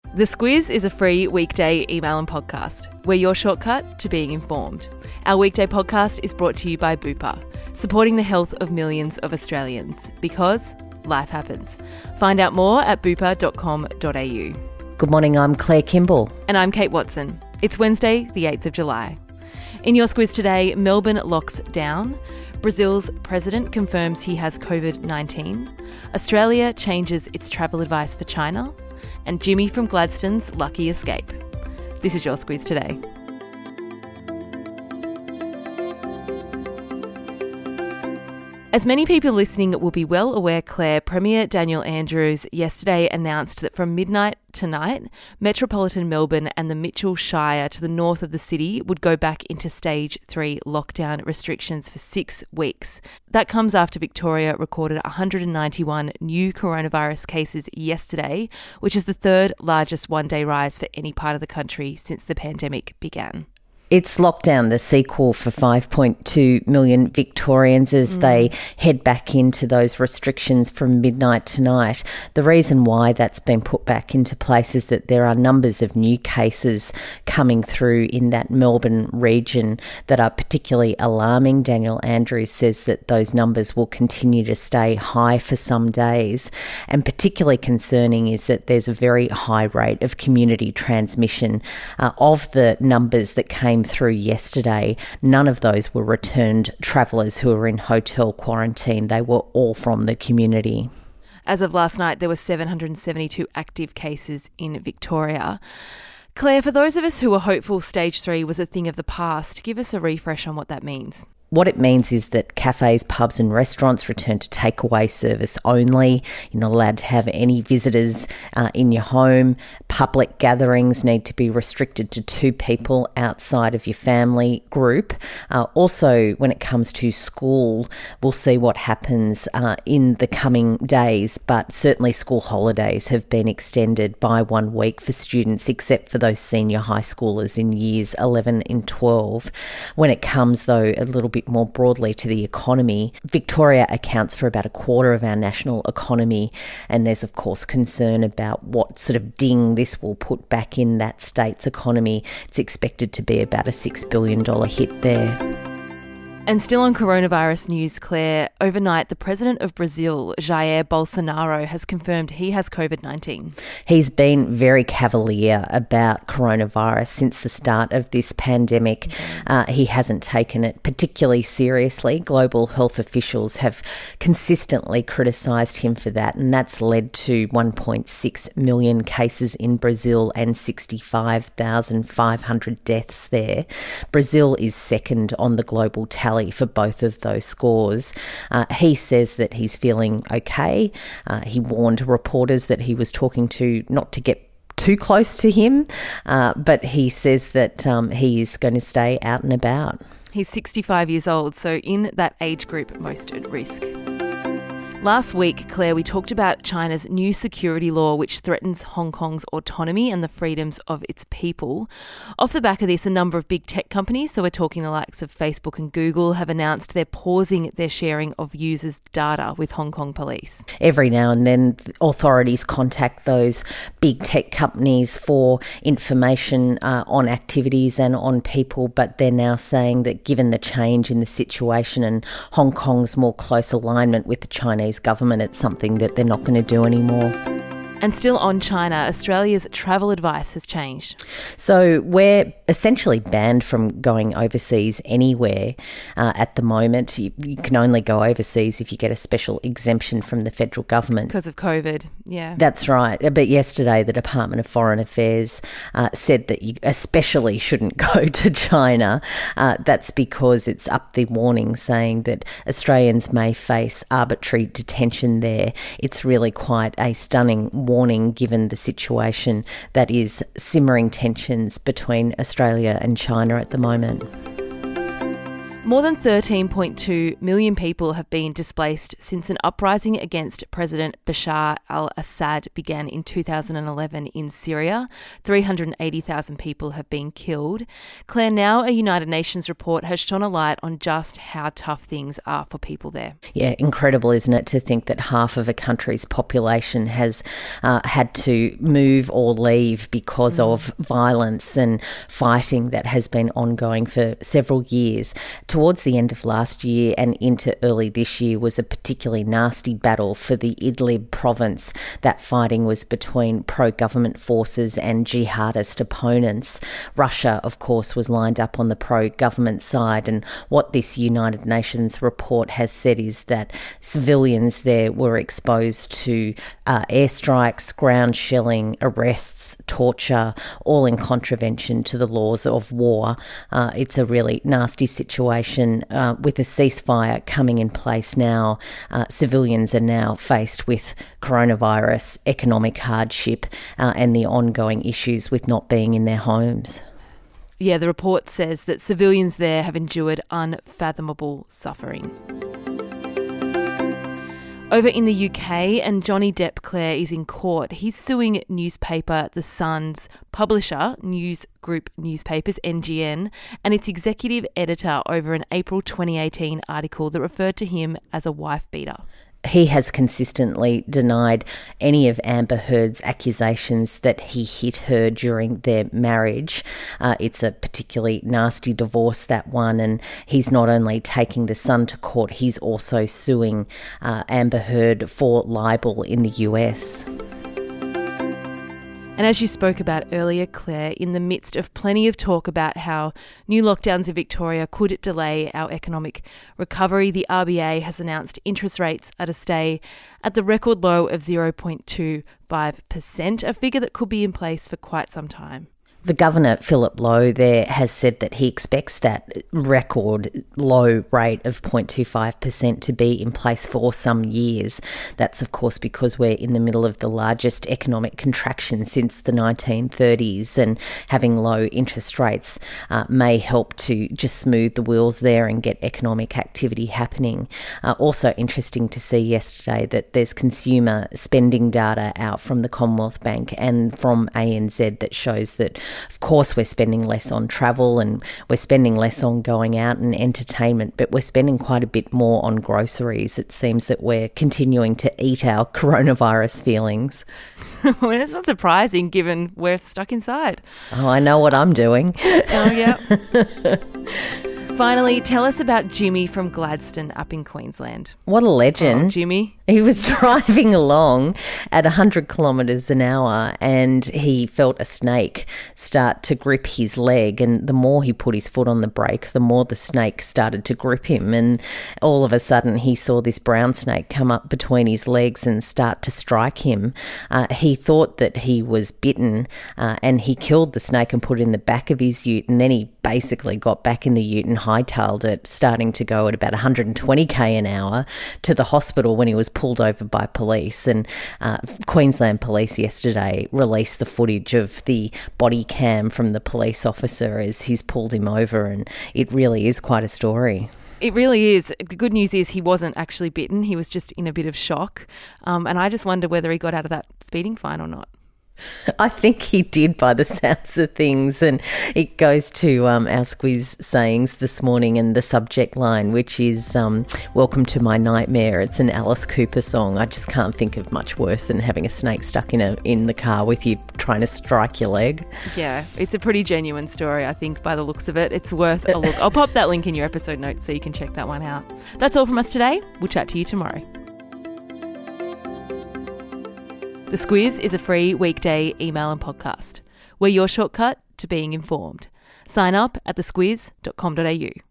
The Squiz is a free weekday email and podcast. We're your shortcut to being informed. Our weekday podcast is brought to you by Bupa, supporting the health of millions of Australians, because life happens. Find out more at bupa.com.au. Good morning, I'm Claire Kimball. And I'm Kate Watson. It's Wednesday, the 8th of July. In your Squiz today, Melbourne locks down. Brazil's president confirms he has COVID-19. Australia changes its travel advice for China. And Jimmy from Gladstone's lucky escape. This is your Squiz today. As many people listening will be well aware, Claire, Premier Daniel Andrews yesterday announced that from midnight tonight, metropolitan Melbourne and the Mitchell Shire to the north of the city would go back into stage 3 lockdown restrictions for 6 weeks. That comes after Victoria recorded 191 new coronavirus cases yesterday, which is the third largest one-day rise for any part of the country since the pandemic began. It's Lockdown, the sequel for 5.2 million Victorians as they head back into those restrictions from midnight tonight. The reason why that's been put back into place is that there are numbers of new cases coming through in that Melbourne region that are particularly alarming. Daniel Andrews says that those numbers will continue to stay high for some days. And particularly concerning is that there's a very high rate of community transmission. Of the numbers that came through yesterday, none of those were returned travellers who were in hotel quarantine. They were all from the community. As of last night, there were 772 active cases in Victoria. Claire, for those of us who were hopeful stage 3 was a thing of the past, give us a refresh on what that means. What it means is that cafes, pubs and restaurants return to takeaway service only. You're not allowed to have any visitors in your home. Public gatherings need to be restricted to 2 people outside of your family group. Also, when it comes to school, we'll see what happens in the coming days, but certainly school holidays have been extended by 1 week for students, except for those senior high schoolers in years 11 and 12. When it comes, though, a little bit more broadly to the economy, Victoria accounts for about a quarter of our national economy, and there's of course concern about what sort of ding this will put back in that state's economy. It's expected to be about a $6 billion hit there. And still on coronavirus news, Claire, overnight the president of Brazil, Jair Bolsonaro, has confirmed he has COVID-19. He's been very cavalier about coronavirus since the start of this pandemic. He hasn't taken it particularly seriously. Global health officials have consistently criticised him for that, and that's led to 1.6 million cases in Brazil and 65,500 deaths there. Brazil is second on the global tally for both of those scores. He says that he's feeling okay. He warned reporters that he was talking to not to get too close to him, but he says that he is going to stay out and about. He's 65 years old, so in that age group most at risk. Last week, Claire, we talked about China's new security law which threatens Hong Kong's autonomy and the freedoms of its people. Off the back of this, a number of big tech companies, so we're talking the likes of Facebook and Google, have announced they're pausing their sharing of users' data with Hong Kong police. Every now and then, authorities contact those big tech companies for information on activities and on people, but they're now saying that given the change in the situation and Hong Kong's more close alignment with the Chinese government, it's something that they're not going to do anymore. And still on China, Australia's travel advice has changed. So we're essentially banned from going overseas anywhere at the moment. You can only go overseas if you get a special exemption from the federal government. Because of COVID, yeah. That's right. But yesterday, the Department of Foreign Affairs said that you especially shouldn't go to China. That's because it's up the warning saying that Australians may face arbitrary detention there. It's really quite a stunning warning given the situation that is simmering tensions between Australia and China at the moment. More than 13.2 million people have been displaced since an uprising against President Bashar al-Assad began in 2011 in Syria. 380,000 people have been killed. Claire, now a United Nations report has shone a light on just how tough things are for people there. Yeah, incredible, isn't it, to think that half of a country's population has had to move or leave because of violence and fighting that has been ongoing for several years. Towards the end of last year and into early this year was a particularly nasty battle for the Idlib province. That fighting was between pro-government forces and jihadist opponents. Russia, of course, was lined up on the pro-government side, and what this United Nations report has said is that civilians there were exposed to airstrikes, ground shelling, arrests, torture, all in contravention to the laws of war. It's a really nasty situation. With a ceasefire coming in place now, civilians are now faced with coronavirus, economic hardship, and the ongoing issues with not being in their homes. Yeah, the report says that civilians there have endured unfathomable suffering. Over in the UK, and Johnny Depp, Claire, is in court. He's suing newspaper The Sun's publisher, News Group Newspapers, NGN, and its executive editor over an April 2018 article that referred to him as a wife-beater. He has consistently denied any of Amber Heard's accusations that he hit her during their marriage. It's a particularly nasty divorce, that one, and he's not only taking The Sun to court, he's also suing Amber Heard for libel in the US. And as you spoke about earlier, Claire, in the midst of plenty of talk about how new lockdowns in Victoria could delay our economic recovery, the RBA has announced interest rates are to stay at the record low of 0.25%, a figure that could be in place for quite some time. The Governor, Philip Lowe, there has said that he expects that record low rate of 0.25% to be in place for some years. That's, of course, because we're in the middle of the largest economic contraction since the 1930s, and having low interest rates may help to just smooth the wheels there and get economic activity happening. Also interesting to see yesterday that there's consumer spending data out from the Commonwealth Bank and from ANZ that shows that, of course, we're spending less on travel and we're spending less on going out and entertainment, but we're spending quite a bit more on groceries. It seems that we're continuing to eat our coronavirus feelings. Well, it's not surprising given we're stuck inside. Oh, I know what I'm doing. Oh, yeah. Finally, tell us about Jimmy from Gladstone up in Queensland. What a legend. Oh, Jimmy. He was driving along at 100 kilometres an hour and he felt a snake start to grip his leg, and the more he put his foot on the brake, the more the snake started to grip him, and all of a sudden he saw this brown snake come up between his legs and start to strike him. He thought that he was bitten and he killed the snake and put it in the back of his ute, and then he basically got back in the ute and hightailed it, starting to go at about 120k an hour to the hospital when he was pulled over by police. And Queensland Police yesterday released the footage of the body cam from the police officer as he's pulled him over, and it really is quite a story. It really is. The good news is he wasn't actually bitten. He was just in a bit of shock. And I just wonder whether he got out of that speeding fine or not. I think he did by the sounds of things, and it goes to our Squiz sayings this morning and the subject line, which is "Welcome to my nightmare." It's an Alice Cooper song. I just can't think of much worse than having a snake stuck in the car with you trying to strike your leg. Yeah, it's a pretty genuine story, I think, by the looks of it. It's worth a look. I'll pop that link in your episode notes so you can check that one out. That's all from us today. We'll chat to you tomorrow. The Squiz is a free weekday email and podcast. We're your shortcut to being informed. Sign up at thesquiz.com.au.